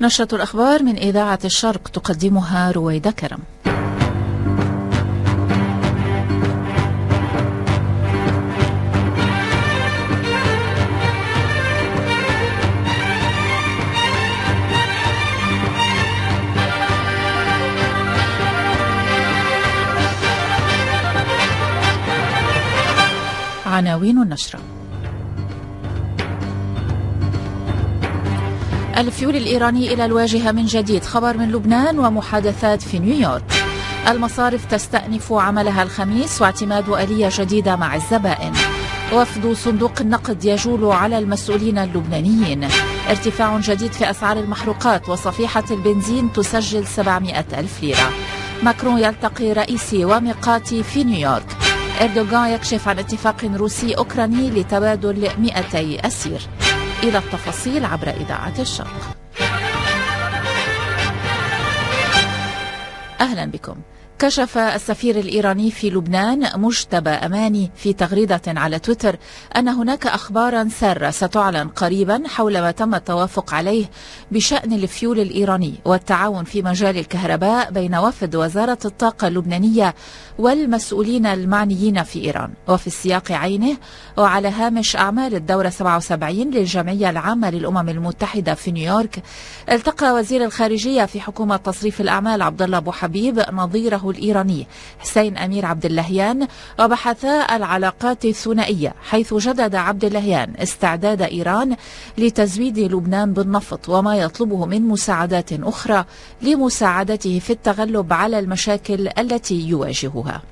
نشرة الأخبار من إذاعة الشرق تقدمها رويدة كرم. عناوين النشرة: الفيول الإيراني إلى الواجهة من جديد، خبر من لبنان ومحادثات في نيويورك. المصارف تستأنف عملها الخميس واعتماد آلية جديدة مع الزبائن. وفد صندوق النقد يجول على المسؤولين اللبنانيين. ارتفاع جديد في أسعار المحروقات وصفيحة البنزين تسجل 700 ألف ليرة. ماكرون يلتقي رئيسي وميقاتي في نيويورك. إردوغان يكشف عن اتفاق روسي أوكراني لتبادل 200 أسير. إلى التفاصيل عبر إذاعة الشرق. أهلا بكم. كشف السفير الإيراني في لبنان مجتبى أماني في تغريدة على تويتر أن هناك أخبارا سارة ستعلن قريبا حول ما تم التوافق عليه بشأن الفيول الإيراني والتعاون في مجال الكهرباء بين وفد وزارة الطاقة اللبنانية والمسؤولين المعنيين في إيران. وفي السياق عينه وعلى هامش أعمال الدورة 77 للجمعية العامة للأمم المتحدة في نيويورك، التقى وزير الخارجية في حكومة تصريف الأعمال عبد الله أبو حبيب نظيره الإيراني حسين أمير عبد اللهيان، وبحثا العلاقات الثنائية، حيث جدد عبد اللهيان استعداد إيران لتزويد لبنان بالنفط وما يطلبه من مساعدات أخرى لمساعدته في التغلب على المشاكل التي يواجهها.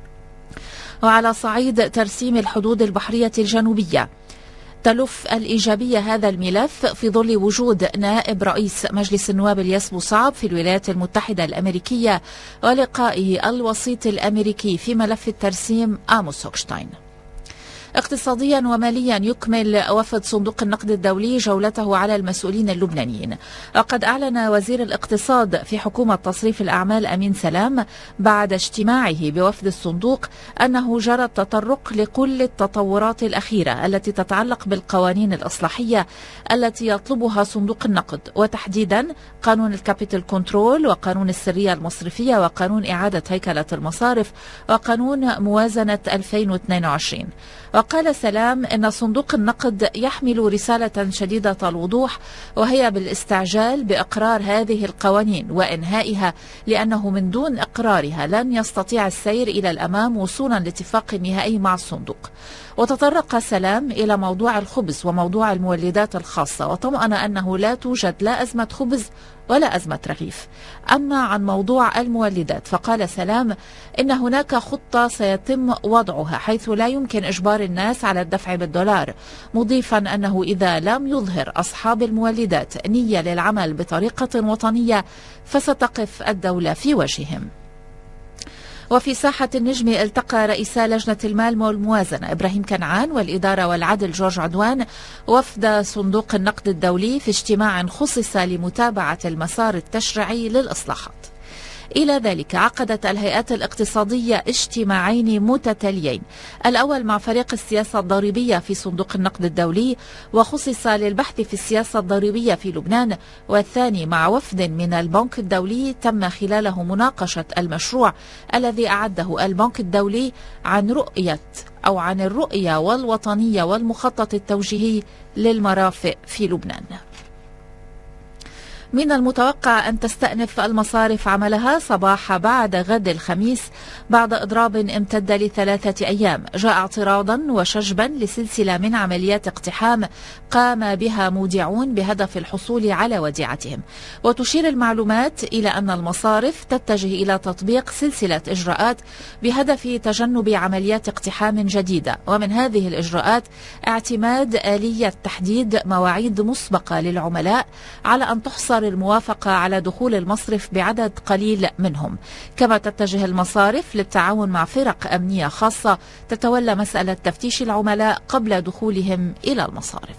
وعلى صعيد ترسيم الحدود البحرية الجنوبية، تلف الإيجابية هذا الملف في ظل وجود نائب رئيس مجلس النواب الياس بوصعب في الولايات المتحدة الأمريكية ولقائه الوسيط الأمريكي في ملف الترسيم آموس هوكشتاين. اقتصاديا وماليا، يكمل وفد صندوق النقد الدولي جولته على المسؤولين اللبنانيين. وقد أعلن وزير الاقتصاد في حكومة تصريف الأعمال أمين سلام بعد اجتماعه بوفد الصندوق أنه جرى التطرق لكل التطورات الأخيرة التي تتعلق بالقوانين الإصلاحية التي يطلبها صندوق النقد، وتحديدا قانون الكابيتال كنترول وقانون السرية المصرفية وقانون إعادة هيكلة المصارف وقانون موازنة 2022. وقال سلام إن صندوق النقد يحمل رسالة شديدة الوضوح، وهي بالاستعجال بإقرار هذه القوانين وإنهائها، لأنه من دون إقرارها لن يستطيع السير إلى الأمام وصولا لاتفاق نهائي مع الصندوق. وتطرق سلام إلى موضوع الخبز وموضوع المولدات الخاصة، وطمأن أنه لا توجد لا أزمة خبز ولا أزمة رغيف. أما عن موضوع المولدات فقال سلام إن هناك خطة سيتم وضعها حيث لا يمكن إجبار الناس على الدفع بالدولار، مضيفا أنه إذا لم يظهر أصحاب المولدات نية للعمل بطريقة وطنية فستقف الدولة في وجههم. وفي ساحة النجم، التقى رئيسا لجنة المال والموازنة إبراهيم كنعان والإدارة والعدل جورج عدوان وفد صندوق النقد الدولي في اجتماع خصص لمتابعة المسار التشريعي للإصلاحات. إلى ذلك عقدت الهيئات الاقتصادية اجتماعين متتاليين، الأول مع فريق السياسة الضريبية في صندوق النقد الدولي وخصص للبحث في السياسة الضريبية في لبنان، والثاني مع وفد من البنك الدولي تم خلاله مناقشة المشروع الذي أعده البنك الدولي عن الرؤية والوطنية والمخطط التوجيهي للمرافق في لبنان. من المتوقع أن تستأنف المصارف عملها صباح بعد غد الخميس بعد إضراب امتد ل3 أيام جاء اعتراضا وشجبا لسلسلة من عمليات اقتحام قام بها مودعون بهدف الحصول على وديعتهم. وتشير المعلومات إلى أن المصارف تتجه إلى تطبيق سلسلة إجراءات بهدف تجنب عمليات اقتحام جديدة، ومن هذه الإجراءات اعتماد آلية تحديد مواعيد مسبقة للعملاء على أن تحصر الموافقة على دخول المصرف بعدد قليل منهم. كما تتجه المصارف للتعاون مع فرق أمنية خاصة تتولى مسألة تفتيش العملاء قبل دخولهم إلى المصارف.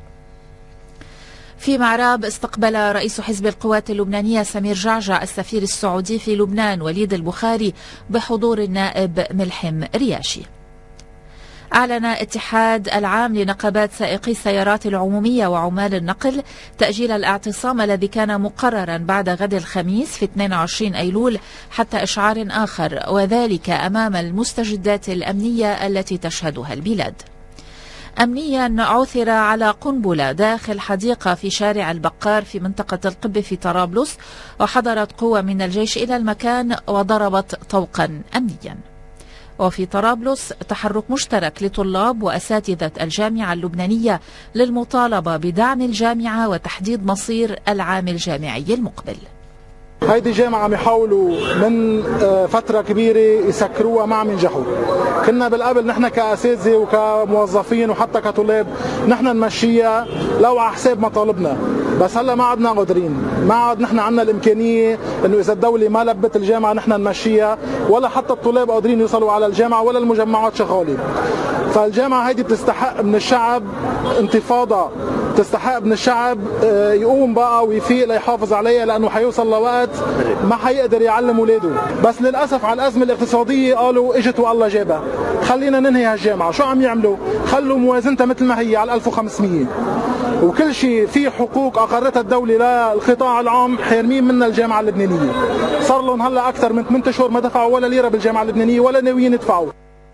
في معراب، استقبل رئيس حزب القوات اللبنانية سمير جعجع السفير السعودي في لبنان وليد البخاري بحضور النائب ملحم رياشي. أعلن اتحاد العام لنقابات سائقي السيارات العمومية وعمال النقل تأجيل الاعتصام الذي كان مقررا بعد غد الخميس في 22 أيلول حتى إشعار آخر، وذلك أمام المستجدات الأمنية التي تشهدها البلاد. أمنيا عثر على قنبلة داخل حديقة في شارع البقار في منطقة القب في طرابلس، وحضرت قوة من الجيش إلى المكان وضربت طوقا أمنيا. وفي طرابلس تحرك مشترك لطلاب وأساتذة الجامعة اللبنانية للمطالبة بدعم الجامعة وتحديد مصير العام الجامعي المقبل. هيدي جامعة عم يحاولوا من فترة كبيرة يسكروها ما عم ينجحوا. كنا بالقبل نحن كأساتذة وكموظفين وحتى كطلاب نحن نمشيها لو على حساب مطالبنا، بس هلا ما عدنا قادرين، ما عاد نحن عندنا الإمكانية إنه إذا الدولة ما لبت الجامعة نحن نمشيها، ولا حتى الطلاب قادرين يوصلوا على الجامعة ولا المجمعات شغالة. فالجامعة هيدي بتستحق من الشعب انتفاضة، تستحق من الشعب يقوم بقى ويفيق ليحافظ عليها، لأنه حيوصل لوقت ما حيقدر يعلم اولاده. بس للأسف على الأزمة الاقتصادية قالوا اجت والله جابها، خلينا ننهي هالجامعة. شو عم يعملوا؟ خلوا موازنتها مثل ما هي على 1500، وكل شيء في حقوق أقرتها الدولة للقطاع العام حيرمين منها الجامعة اللبنانية. صار لهم هلا أكثر من 8 أشهر ما دفعوا ولا ليرة بالجامعة اللبنانية ولا ناويين يدفعوا.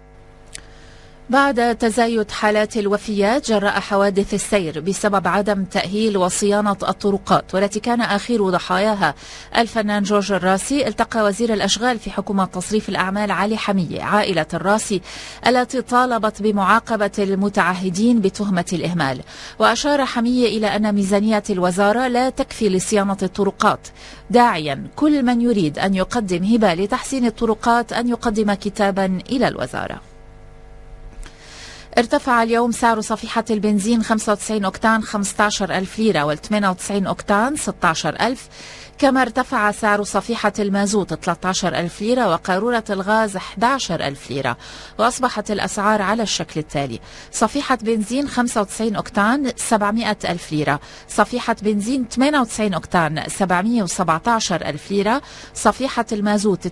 بعد تزايد حالات الوفيات جراء حوادث السير بسبب عدم تأهيل وصيانة الطرقات، والتي كان آخر ضحاياها الفنان جورج الراسي، التقى وزير الأشغال في حكومة تصريف الأعمال علي حمية عائلة الراسي التي طالبت بمعاقبة المتعهدين بتهمة الإهمال. وأشار حمية إلى أن ميزانية الوزارة لا تكفي لصيانة الطرقات، داعيا كل من يريد أن يقدم هبة لتحسين الطرقات أن يقدم كتابا إلى الوزارة. ارتفع اليوم سعر صفيحة البنزين 95 أوكتان 15,000 ليرة، وال 98 أوكتان 16,000، كما ارتفع سعر صفيحة المازوت 13,000 ليرة وقارورة الغاز 11,000 ليرة. وأصبحت الأسعار على الشكل التالي: صفيحة بنزين 95 أوكتان 700,000 ليرة، صفيحة بنزين 98 أوكتان 717,000 ليرة، صفيحة المازوت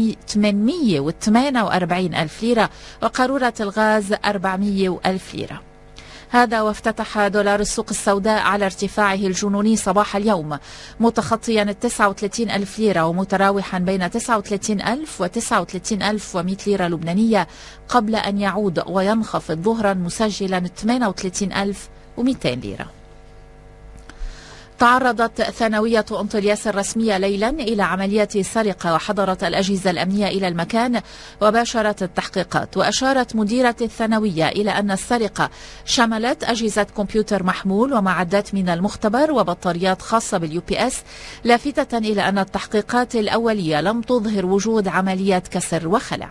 848,000 ليرة، وقارورة الغاز 400,000 ليرة. هذا وافتتح دولار السوق السوداء على ارتفاعه الجنوني صباح اليوم، متخطيا 39,000 ليرة ومتراوحا بين 39,000 و 39,100 ليرة لبنانية، قبل أن يعود وينخفض ظهرا مسجلا 38,200 ليرة. تعرضت ثانوية أنطلياس الرسمية ليلا إلى عملية سرقة، وحضرت الأجهزة الأمنية إلى المكان وباشرت التحقيقات. وأشارت مديرة الثانوية إلى أن السرقة شملت أجهزة كمبيوتر محمول ومعدات من المختبر وبطاريات خاصة بالUPS، لافتة إلى أن التحقيقات الأولية لم تظهر وجود عمليات كسر وخلع.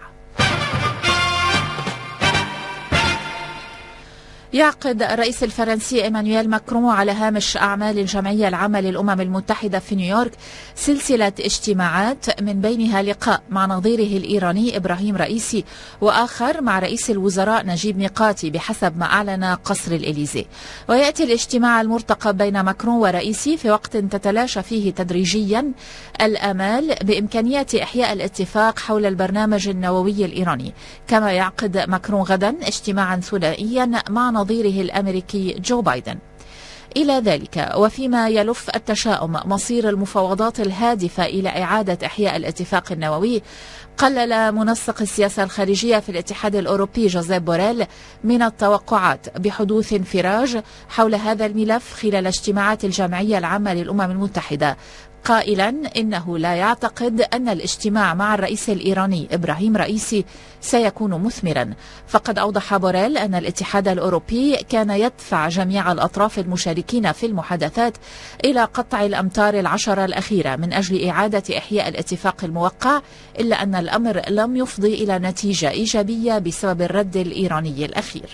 يعقد الرئيس الفرنسي إيمانويل ماكرون على هامش أعمال الجمعية العامة للأمم المتحدة في نيويورك سلسلة اجتماعات، من بينها لقاء مع نظيره الإيراني إبراهيم رئيسي، وآخر مع رئيس الوزراء نجيب ميقاتي بحسب ما أعلن قصر الإليزي. ويأتي الاجتماع المرتقب بين ماكرون ورئيسي في وقت تتلاشى فيه تدريجيا الآمال بإمكانية إحياء الاتفاق حول البرنامج النووي الإيراني. كما يعقد ماكرون غدا اجتماعا ثنائيا مع نظيره الأمريكي جو بايدن. إلى ذلك وفيما يلف التشاؤم مصير المفاوضات الهادفة إلى إعادة إحياء الاتفاق النووي، قلل منسق السياسة الخارجية في الاتحاد الأوروبي جوزيف بوريل من التوقعات بحدوث انفراج حول هذا الملف خلال اجتماعات الجمعية العامة للأمم المتحدة، قائلا إنه لا يعتقد أن الاجتماع مع الرئيس الإيراني إبراهيم رئيسي سيكون مثمرا. فقد أوضح بوريل أن الاتحاد الأوروبي كان يدفع جميع الأطراف المشاركين في المحادثات إلى قطع الأمتار العشرة الأخيرة من أجل إعادة إحياء الاتفاق الموقع، إلا أن الأمر لم يفضي إلى نتيجة إيجابية بسبب الرد الإيراني الأخير.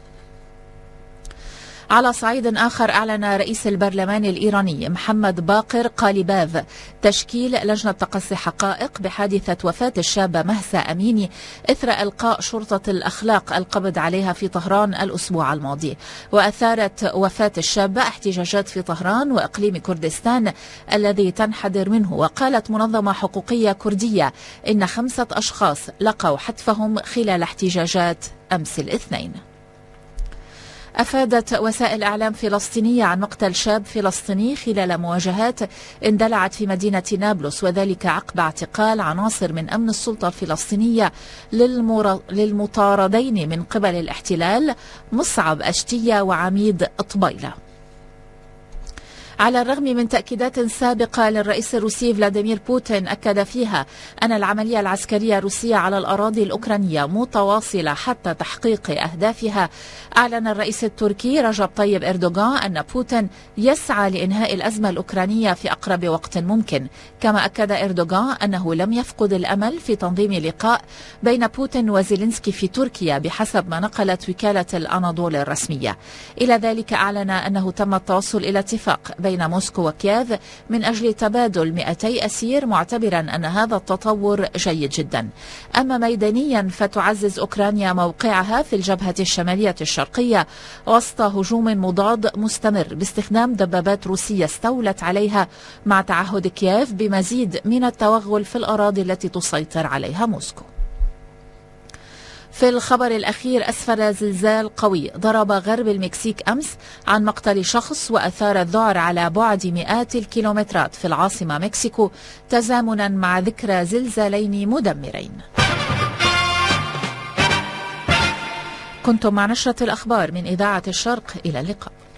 على صعيد آخر، أعلن رئيس البرلمان الإيراني محمد باقر قاليباف تشكيل لجنة تقصي حقائق بحادثة وفاة الشابة مهسا أميني إثر إلقاء شرطة الأخلاق القبض عليها في طهران الأسبوع الماضي. وأثارت وفاة الشابة احتجاجات في طهران وإقليم كردستان الذي تنحدر منه. وقالت منظمة حقوقية كردية إن 5 أشخاص لقوا حتفهم خلال احتجاجات أمس الاثنين. أفادت وسائل إعلام فلسطينية عن مقتل شاب فلسطيني خلال مواجهات اندلعت في مدينة نابلس، وذلك عقب اعتقال عناصر من أمن السلطة الفلسطينية للمطاردين من قبل الاحتلال مصعب أشتية وعميد طبيلة. على الرغم من تأكيدات سابقة للرئيس الروسي فلاديمير بوتين أكد فيها أن العملية العسكرية الروسية على الأراضي الأوكرانية متواصلة حتى تحقيق أهدافها، أعلن الرئيس التركي رجب طيب إردوغان أن بوتين يسعى لإنهاء الأزمة الأوكرانية في أقرب وقت ممكن. كما أكد إردوغان أنه لم يفقد الأمل في تنظيم لقاء بين بوتين وزيلينسكي في تركيا بحسب ما نقلت وكالة الأناضول الرسمية. إلى ذلك أعلن أنه تم التوصل إلى اتفاق بين موسكو وكييف من أجل تبادل 200 أسير، معتبرا أن هذا التطور جيد جدا. أما ميدانيا فتعزز أوكرانيا موقعها في الجبهة الشمالية الشرقية وسط هجوم مضاد مستمر باستخدام دبابات روسية استولت عليها، مع تعهد كييف بمزيد من التوغل في الأراضي التي تسيطر عليها موسكو. في الخبر الأخير، أسفر زلزال قوي ضرب غرب المكسيك أمس عن مقتل شخص وأثار الذعر على بعد مئات الكيلومترات في العاصمة مكسيكو، تزامنا مع ذكرى زلزالين مدمرين. كنتم مع نشرة الأخبار من إذاعة الشرق، إلى اللقاء.